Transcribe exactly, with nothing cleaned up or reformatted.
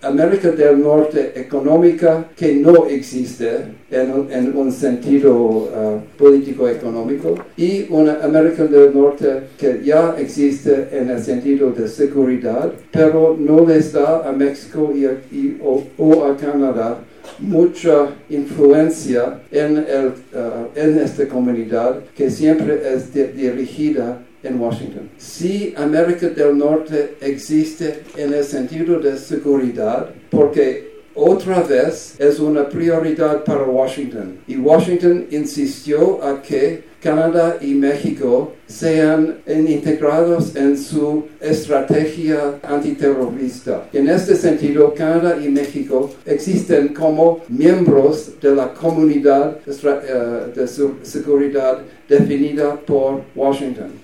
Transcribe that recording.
América del Norte económica que no existe en, en un sentido uh, político-económico y una América del Norte que ya existe en el sentido de seguridad, pero no les da a México y, a, y o, o a Canadá mucha influencia en, el, uh, en esta comunidad que siempre es de, dirigida en Washington. Si América del Norte existe en el sentido de seguridad, porque otra vez es una prioridad para Washington, y Washington insistió a que Canadá y México sean integrados en su estrategia antiterrorista. En este sentido, Canadá y México existen como miembros de la comunidad de seguridad definida por Washington.